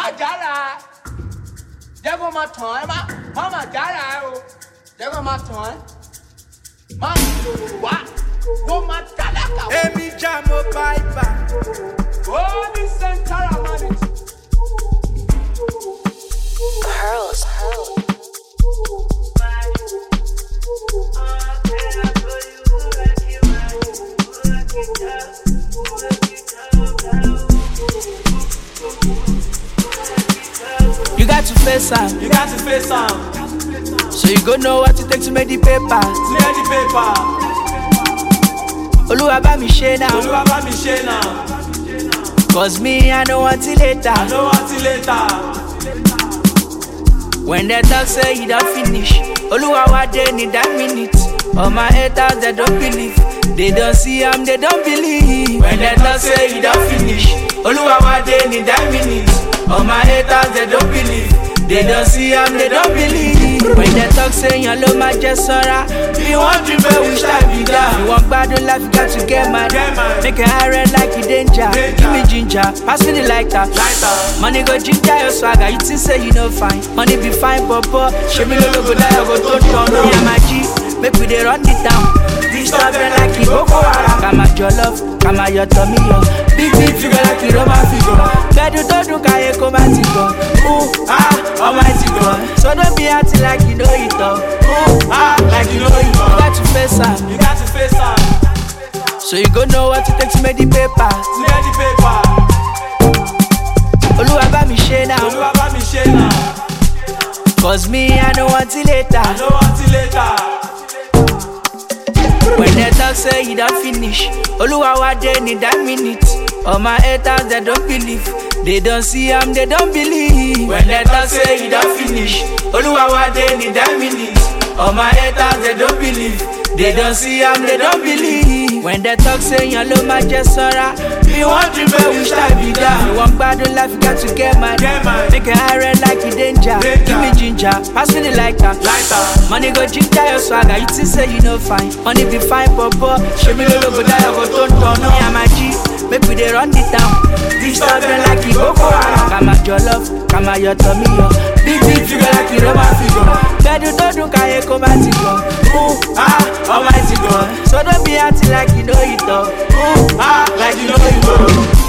má jára jẹ́ kó máa tàn ẹ́ má jára ẹ o jẹ́ kó máa tàn ẹ́ má wá kó máa tálákà. Èmi já mo báyìí. Ó ní sẹ́ńtárà mọ́ni. Pearls. You got to face am. You got to face am. So you go know what it takes to make the paper. To get the paper. Oluwa bá mi ṣe now. Olúwa bá mi ṣe now. Cause me, I know until later. I know until later. When they talk say you don't finish, Oluwa wa dey need that minute. All my haters they don't believe. They don't see am, they don't believe. When they talk say you don't finish, Oluwa wa dey need that minute. All my haters they don't believe. They don't see am, they don't believe. When they talk say your love my just sora. You want to be wish I be down. You want bad life, you got to get mad. Make it high red like you danger. Give me ginger, pass me the lighter. Money go ginger your swagger. You think say you no fine. Money be fine, papa. Show me logo go die, I go to turn on. Yeah, my G, make we dey run it down. This stuff like it Boko Haram. Come at your love, come at your tummy, yo. Big figure like it Roman figure. Bedu don't kaye come at it go. Ooh, almighty God. So don't be acting like you know it all. Ooh, Like you know it all. you got to face am. You got to face am. So you go know what it takes to make the paper. To get the paper. Oluwa bá mi ṣe now. Olúwa bá mi ṣe now. Cause me, I know until later. I know until later. When they talk say you don't finish, Oluwa wa dey need that minute. All my haters they don't believe. They don't see am, they don't believe. When they talk say you don't finish, Oluwa wa dey need that minute. All my haters they don't believe. They don't see am, they don't believe. When they talk say your love my just sora. You want to be wish I be down. You want bad life, you got to get mad. Make it high red like you danger. Give me ginger, pass me the lighter. Money go ginger your swagger. You think say you no fine. Money be fine, papa. Show me logo go die, I go turn on. Yeah, my G, make we dey run it down. This stuff like it Boko Haram. Come at your love, come at your tummy, yo. Big figure like it Roman figure. Bedu don't kaye come at it go. Ooh, Almighty God. so don't be acting like you know it all. Ooh, Like you know it all.